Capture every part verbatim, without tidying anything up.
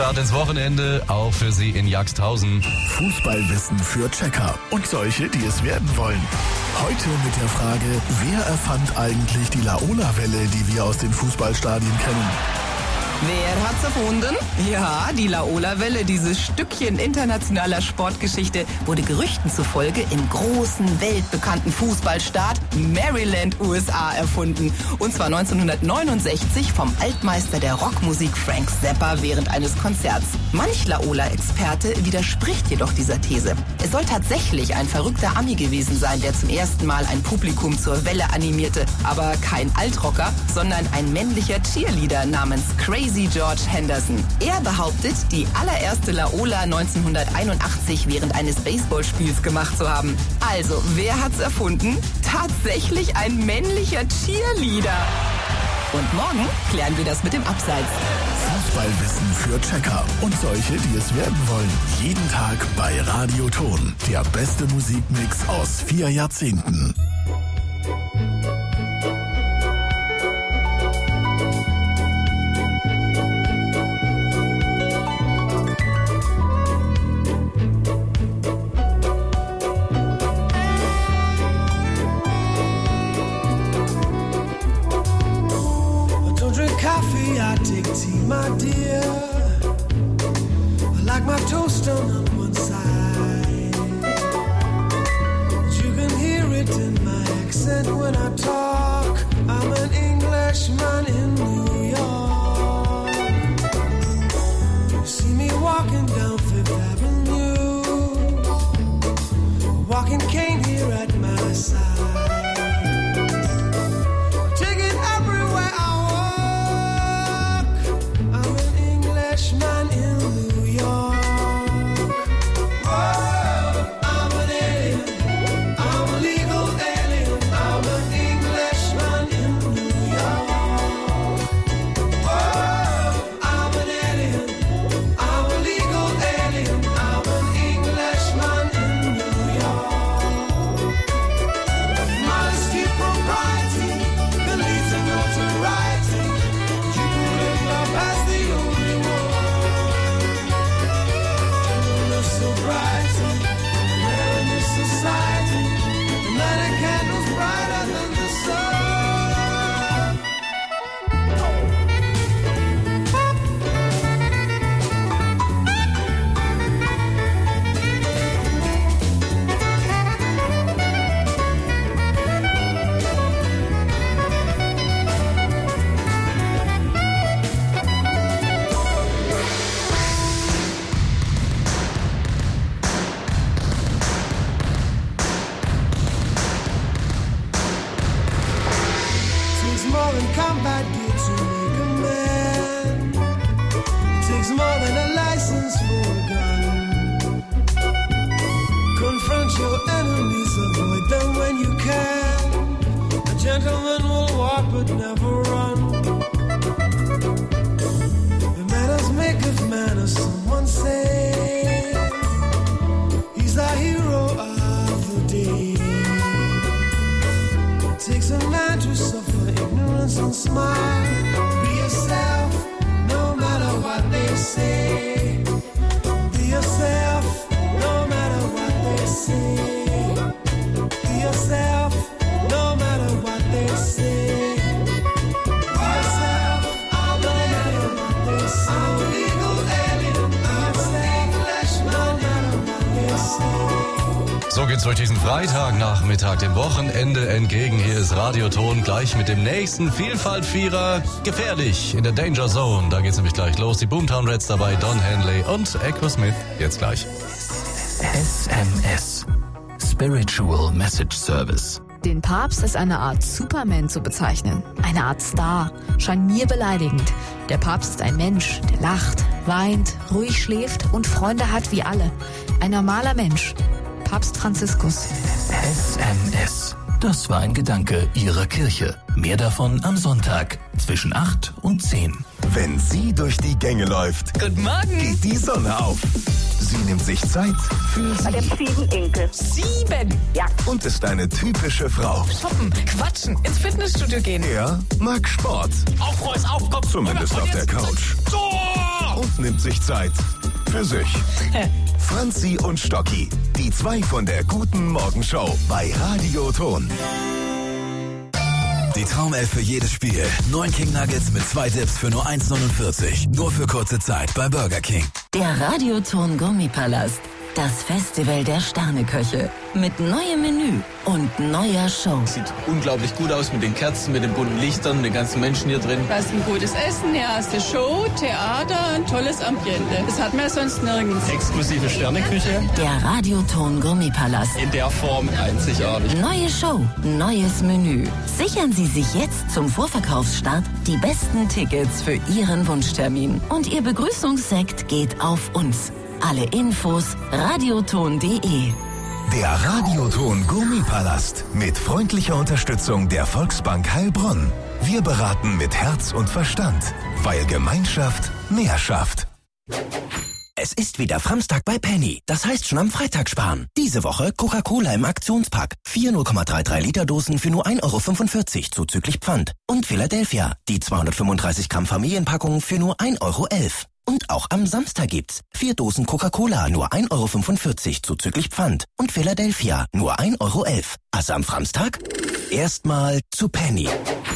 Start ins Wochenende, auch für Sie in Jagsthausen. Fußballwissen für Checker und solche, die es werden wollen. Heute mit der Frage, wer erfand eigentlich die Laola-Welle, die wir aus den Fußballstadien kennen? Wer hat's erfunden? Ja, die Laola-Welle, dieses Stückchen internationaler Sportgeschichte, wurde Gerüchten zufolge im großen, weltbekannten Fußballstaat Maryland, U S A erfunden. Und zwar neunzehnhundertneunundsechzig vom Altmeister der Rockmusik Frank Zappa während eines Konzerts. Manch Laola-Experte widerspricht jedoch dieser These. Es soll tatsächlich ein verrückter Ami gewesen sein, der zum ersten Mal ein Publikum zur Welle animierte. Aber kein Altrocker, sondern ein männlicher Cheerleader namens Crazy George Henderson. Er behauptet, die allererste Laola neunzehnhunderteinundachtzig während eines Baseballspiels gemacht zu haben. Also, wer hat's erfunden? Tatsächlich ein männlicher Cheerleader. Und morgen klären wir das mit dem Abseits. Fußballwissen für Checker und solche, die es werden wollen. Jeden Tag bei Radio Ton. Der beste Musikmix aus vier Jahrzehnten. Coffee, I take tea, my dear. I like my toast on one side. But you can hear it in my accent when I talk. I'm an Englishman in New York. You see me walking down Fifth Avenue, a walking cane here at my side. Man in New York. Whoa, I'm an alien. I'm a legal alien. I'm an Englishman in New York. Whoa, I'm an alien. I'm a legal alien. I'm an Englishman in New York. Modesty, propriety, the leads to notoriety. You can live love as the only one. So bright, we're in this society, and light a candles brighter than the sun. More than combat gear to make a man. It takes more than a license for a gun. Confront your enemies, avoid them when you can. A gentleman will walk but never run. The manners make of manners, someone say. He's the hero of the day. It takes a man to suffer ignorance and smile. Be yourself, no matter what they say. Be yourself, no matter what they say. Be yourself, no matter what they say. Be yourself, no matter what they say. I'm a legal alien. I'm an Englishman, no matter what they say. So geht's durch diesen Freitagnachmittag dem Wochenende entgegen. Hier ist Radio Ton gleich mit dem nächsten Vielfalt-Vierer. Gefährlich in der Danger Zone. Da geht's nämlich gleich los. Die Boomtown Reds dabei, Don Henley und Echo Smith. Jetzt gleich. S M S. Spiritual Message Service. Den Papst als eine Art Superman zu bezeichnen, eine Art Star, scheint mir beleidigend. Der Papst ist ein Mensch, der lacht, weint, ruhig schläft und Freunde hat wie alle. Ein normaler Mensch. Papst Franziskus. S M S. Das war ein Gedanke Ihrer Kirche. Mehr davon am Sonntag zwischen acht und zehn. Wenn sie durch die Gänge läuft, Guten Morgen. geht die Sonne auf. Sie nimmt sich Zeit für Ich habe sie sieben Enkel. Sieben. Ja. und ist eine typische Frau. Shoppen, quatschen, ins Fitnessstudio gehen. Er mag Sport, Auf, Reus, auf, komm. zumindest Und auf der jetzt- Couch. Tor! und nimmt sich Zeit für sich. Franzi und Stocki, die zwei von der guten Morgenshow bei Radio Ton. Die Traumelf für jedes Spiel. Neun King Nuggets mit zwei Dips für nur eins neunundvierzig. Nur für kurze Zeit bei Burger King. Der Radio Ton Gummipalast. Das Festival der Sterneköche. Mit neuem Menü und neuer Show. Sieht unglaublich gut aus mit den Kerzen, mit den bunten Lichtern, den ganzen Menschen hier drin. Da ist ein gutes Essen, ja, ist eine Show, Theater, ein tolles Ambiente. Das hat man ja sonst nirgends. Exklusive Sterneküche. Der Radio Ton Gummipalast. In der Form einzigartig. Neue Show, neues Menü. Sichern Sie sich jetzt zum Vorverkaufsstart die besten Tickets für Ihren Wunschtermin. Und Ihr Begrüßungssekt geht auf uns. Alle Infos radioton punkt de. Der Radioton Gummipalast mit freundlicher Unterstützung der Volksbank Heilbronn. Wir beraten mit Herz und Verstand, weil Gemeinschaft mehr schafft. Es ist wieder Samstag bei Penny. Das heißt schon am Freitag sparen. Diese Woche Coca-Cola im Aktionspack. Vier null Komma dreiunddreißig Liter Dosen für nur ein Euro fünfundvierzig zuzüglich Pfand. Und Philadelphia, die zweihundertfünfunddreißig Gramm Familienpackung für nur ein Euro elf. Und auch am Samstag gibt's vier Dosen Coca-Cola, nur ein Euro fünfundvierzig zuzüglich Pfand. Und Philadelphia, nur ein Euro elf. Also am Samstag erstmal zu Penny.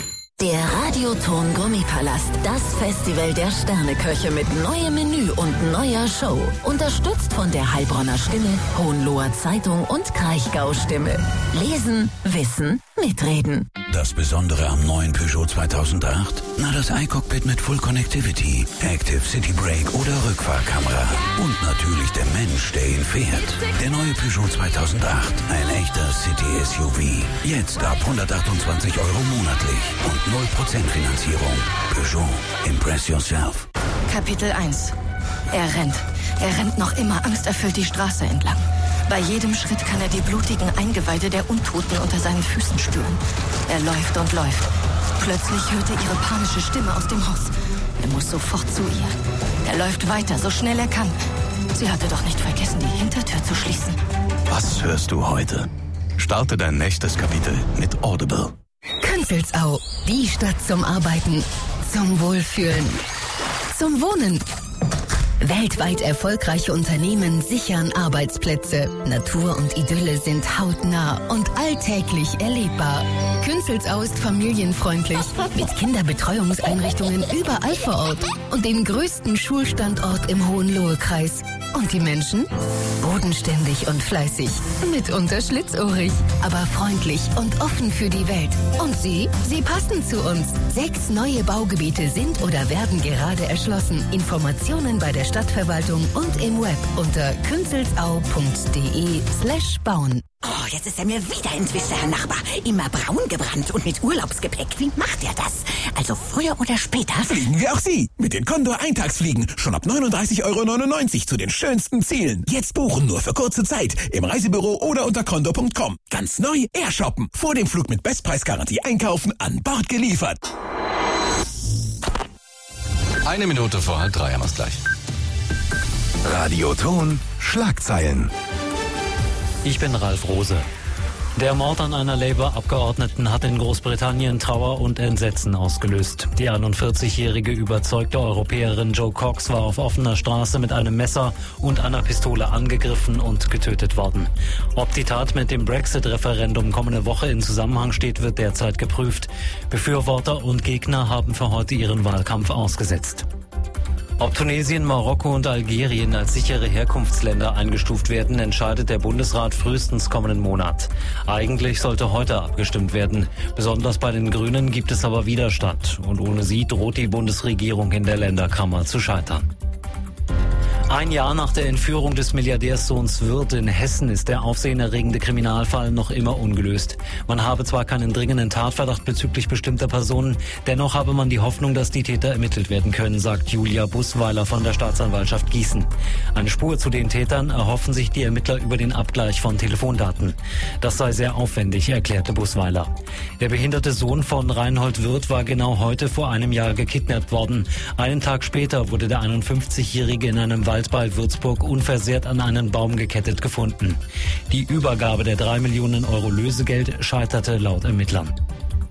Der Radioton Gummipalast, das Festival der Sterneköche mit neuem Menü und neuer Show. Unterstützt von der Heilbronner Stimme, Hohenloher Zeitung und Kraichgau Stimme. Lesen, wissen, mitreden. Das Besondere am neuen Peugeot zweitausendacht? Na, das iCockpit mit Full Connectivity, Active City Brake oder Rückfahrkamera. Und natürlich der Mensch, der ihn fährt. Der neue Peugeot zweitausendacht. Ein echter City-S U V. Jetzt ab hundertachtundzwanzig Euro monatlich. Und null Prozent Finanzierung. Peugeot. Impress yourself. Kapitel eins. Er rennt. Er rennt noch immer angsterfüllt die Straße entlang. Bei jedem Schritt kann er die blutigen Eingeweide der Untoten unter seinen Füßen spüren. Er läuft und läuft. Plötzlich hört er ihre panische Stimme aus dem Haus. Er muss sofort zu ihr. Er läuft weiter, so schnell er kann. Sie hatte doch nicht vergessen, die Hintertür zu schließen. Was hörst du heute? Starte dein nächstes Kapitel mit Audible. Künzelsau, die Stadt zum Arbeiten, zum Wohlfühlen, zum Wohnen. Weltweit erfolgreiche Unternehmen sichern Arbeitsplätze. Natur und Idylle sind hautnah und alltäglich erlebbar. Künzelsau ist familienfreundlich, mit Kinderbetreuungseinrichtungen überall vor Ort und dem größten Schulstandort im Hohenlohe-Kreis. Und die Menschen? Bodenständig und fleißig, mitunter schlitzohrig, aber freundlich und offen für die Welt. Und Sie? Sie passen zu uns. Sechs neue Baugebiete sind oder werden gerade erschlossen. Informationen bei der Stadtverwaltung und im Web unter künzelsau punkt de slash bauen. Oh, jetzt ist er mir wieder entwischt, Herr Nachbar. Immer braun gebrannt und mit Urlaubsgepäck. Wie macht er das? Also früher oder später... Fliegen wir auch Sie. Mit den Condor Eintagsfliegen. Schon ab neununddreißig Euro neunundneunzig zu den schönsten Zielen. Jetzt buchen nur für kurze Zeit. Im Reisebüro oder unter condor punkt com. Ganz neu, Air shoppen. Vor dem Flug mit Bestpreisgarantie einkaufen. An Bord geliefert. Eine Minute vor halb drei haben wir es gleich. Radioton Schlagzeilen. Ich bin Ralf Rose. Der Mord an einer Labour-Abgeordneten hat in Großbritannien Trauer und Entsetzen ausgelöst. Die einundvierzigjährige überzeugte Europäerin Jo Cox war auf offener Straße mit einem Messer und einer Pistole angegriffen und getötet worden. Ob die Tat mit dem Brexit-Referendum kommende Woche in Zusammenhang steht, wird derzeit geprüft. Befürworter und Gegner haben für heute ihren Wahlkampf ausgesetzt. Ob Tunesien, Marokko und Algerien als sichere Herkunftsländer eingestuft werden, entscheidet der Bundesrat frühestens kommenden Monat. Eigentlich sollte heute abgestimmt werden. Besonders bei den Grünen gibt es aber Widerstand. Und ohne sie droht die Bundesregierung in der Länderkammer zu scheitern. Ein Jahr nach der Entführung des Milliardärssohns Wirth in Hessen ist der aufsehenerregende Kriminalfall noch immer ungelöst. Man habe zwar keinen dringenden Tatverdacht bezüglich bestimmter Personen, dennoch habe man die Hoffnung, dass die Täter ermittelt werden können, sagt Julia Busweiler von der Staatsanwaltschaft Gießen. Eine Spur zu den Tätern erhoffen sich die Ermittler über den Abgleich von Telefondaten. Das sei sehr aufwendig, erklärte Busweiler. Der behinderte Sohn von Reinhold Wirth war genau heute vor einem Jahr gekidnappt worden. Einen Tag später wurde der einundfünfzigjährige in einem Wald bei Würzburg unversehrt an einen Baum gekettet gefunden. Die Übergabe der drei Millionen Euro Lösegeld scheiterte laut Ermittlern.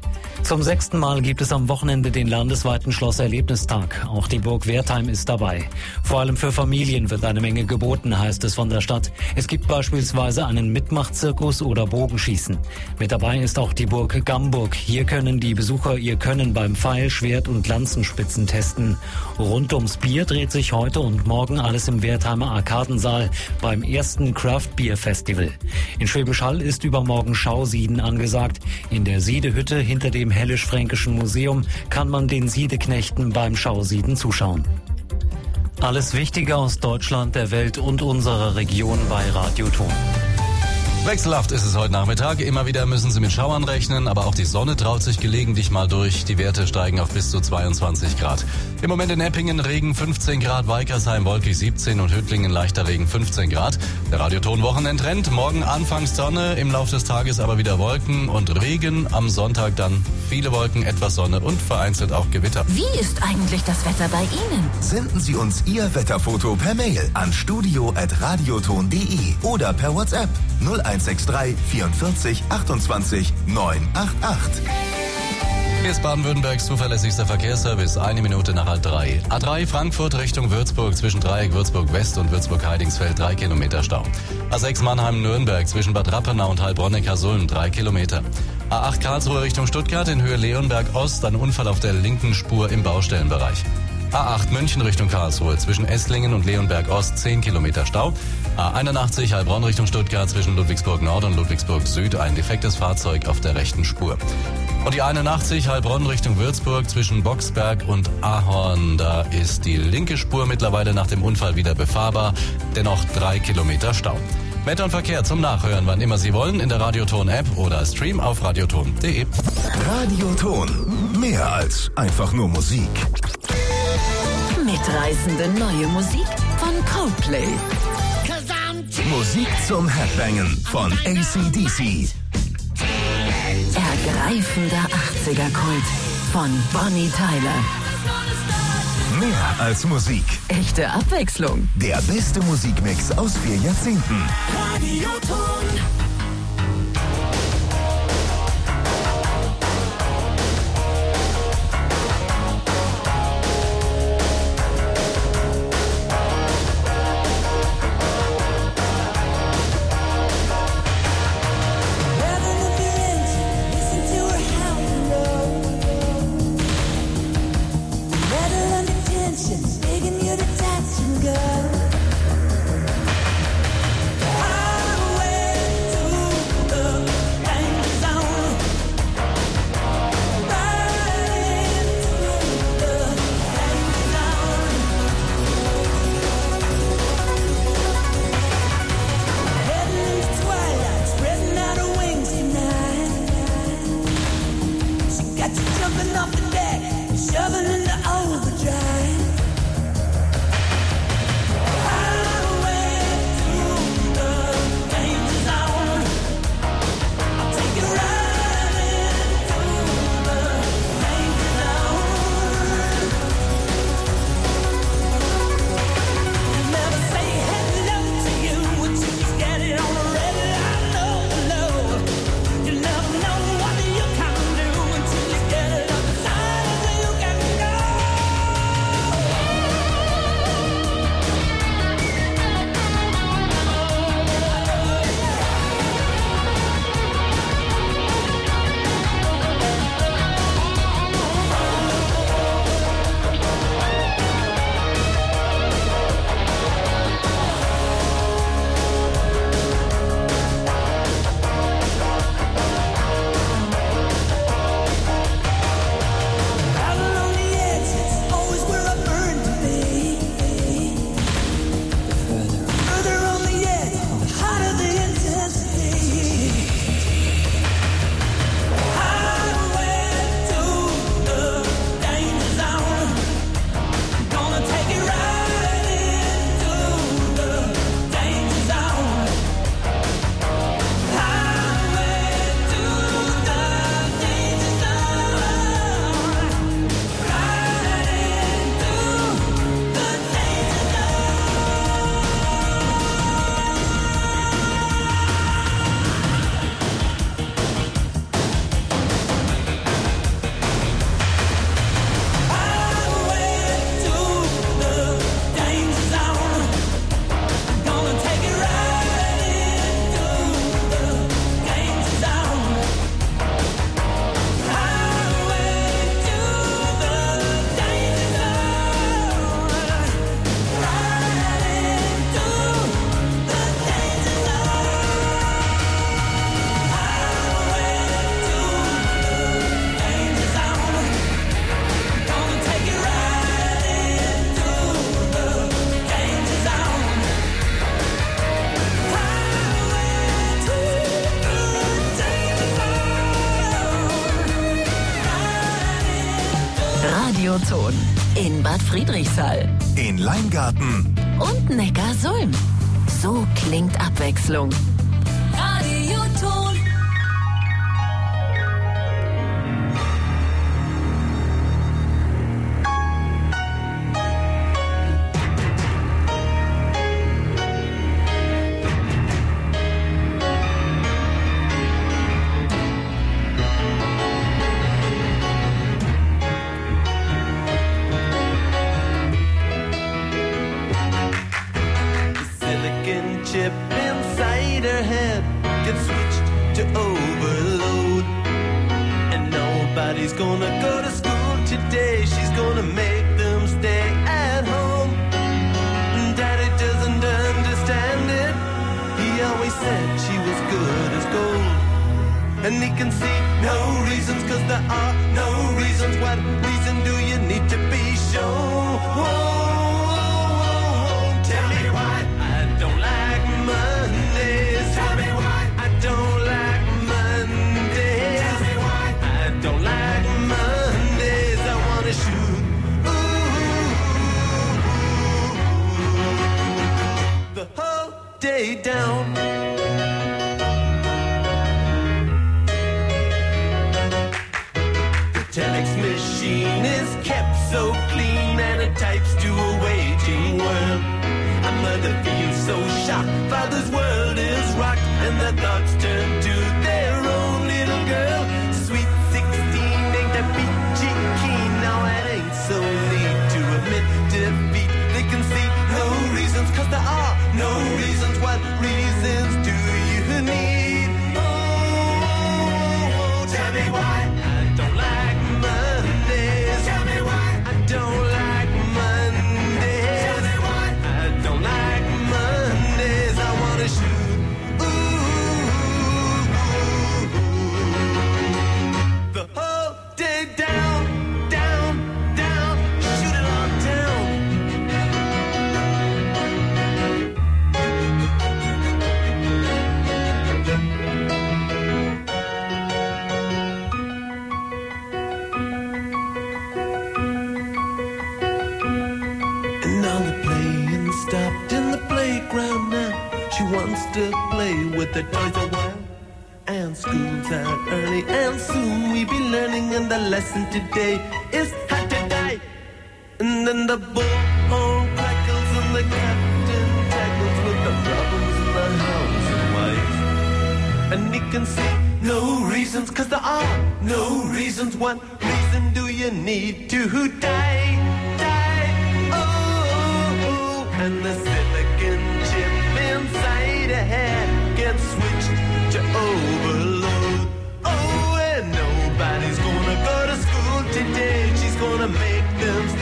Zum sechsten Mal gibt es am Wochenende den landesweiten Schlosserlebnistag. Auch die Burg Wertheim ist dabei. Vor allem für Familien wird eine Menge geboten, heißt es von der Stadt. Es gibt beispielsweise einen Mitmachzirkus oder Bogenschießen. Mit dabei ist auch die Burg Gamburg. Hier können die Besucher ihr Können beim Pfeil-, Schwert- und Lanzenspitzen testen. Rund ums Bier dreht sich heute und morgen alles im Wertheimer Arkadensaal beim ersten Craft Beer Festival. In Schwäbisch Hall ist übermorgen Schausieden angesagt. In der Siedehütte hinter dem Hällisch-Fränkischen Museum kann man den Siedeknechten beim Schausieden zuschauen. Alles Wichtige aus Deutschland, der Welt und unserer Region bei Radioton. Wechselhaft ist es heute Nachmittag. Immer wieder müssen Sie mit Schauern rechnen, aber auch die Sonne traut sich gelegentlich mal durch. Die Werte steigen auf bis zu zweiundzwanzig Grad. Im Moment in Eppingen Regen fünfzehn Grad, Weikersheim wolkig siebzehn und Hüttlingen leichter Regen fünfzehn Grad. Der Radioton-Wochenendtrend. Morgen anfangs Sonne, im Laufe des Tages aber wieder Wolken und Regen. Am Sonntag dann viele Wolken, etwas Sonne und vereinzelt auch Gewitter. Wie ist eigentlich das Wetter bei Ihnen? Senden Sie uns Ihr Wetterfoto per Mail an studio at radioton punkt de oder per WhatsApp null eins sechs drei vierundvierzig achtundzwanzig neunhundertachtzig. Hier ist Baden-Württembergs zuverlässigster Verkehrsservice. Eine Minute nach halb drei. A drei Frankfurt Richtung Würzburg zwischen Dreieck Würzburg West und Würzburg-Heidingsfeld drei Kilometer Stau. A sechs Mannheim-Nürnberg zwischen Bad Rappenau und Heilbronn-Neckarsulm drei Kilometer. A acht Karlsruhe Richtung Stuttgart in Höhe Leonberg Ost, ein Unfall auf der linken Spur im Baustellenbereich. A acht München Richtung Karlsruhe zwischen Esslingen und Leonberg Ost zehn Kilometer Stau. A einundachtzig Heilbronn Richtung Stuttgart zwischen Ludwigsburg Nord und Ludwigsburg Süd ein defektes Fahrzeug auf der rechten Spur. Und die einundachtzig Heilbronn Richtung Würzburg zwischen Boxberg und Ahorn. Da ist die linke Spur mittlerweile nach dem Unfall wieder befahrbar. Dennoch drei Kilometer Stau. Wetter und Verkehr zum Nachhören, wann immer Sie wollen, in der Radioton-App oder Stream auf radioton punkt de. Radioton. Mehr als einfach nur Musik. Mitreißende neue Musik von Coldplay. Musik zum Headbangen von A C D C. Ergreifender achtziger-Kult von Bonnie Tyler. Mehr als Musik. Echte Abwechslung. Der beste Musikmix aus vier Jahrzehnten. Radioton. Go. I went Radioton. In Bad Friedrichshall. In Leingarten. Und Neckarsulm. So klingt Abwechslung. Radioton. Chip inside her head gets switched to overload, and nobody's gonna go to school today. She's gonna make them stay at home. Daddy doesn't understand it. He always said she was good as gold, and he can see no reasons, cause there are no reasons. What reason do you need to be shown? Whoa. Mondays. Tell me why I don't like Mondays. Tell me why I don't like Mondays. I wanna shoot ooh, the whole day down. The telex machine is kept so clean, and it types to a waiting world. A mother feels so shocked, father's world is rocked, and their thoughts turn to their own little girl. Sweet sixteen ain't that peachy keen, now it ain't so neat to admit defeat. They can see no reasons, cause there are no reasons. What reasons do you need? Oh, tell me why I don't like Mondays. Tell me why I don't like Mondays. Tell me why I don't like Mondays. I wanna shoot ooh, the whole day down, down, down, shoot it all down. And now the playing stopped in the playground now. She wants to play with the toys a while. And school's out early, and soon we be learning. And the lesson today is how to die. And then the bullhorn crackles, and the captain tackles with the problems in the house and wife. And he can see no reasons, cause there are no reasons. What reason do you need to die? Die, oh, oh. And the silicon chip inside her head gets switched to overload. Oh, and nobody's gonna go to school today. She's gonna make them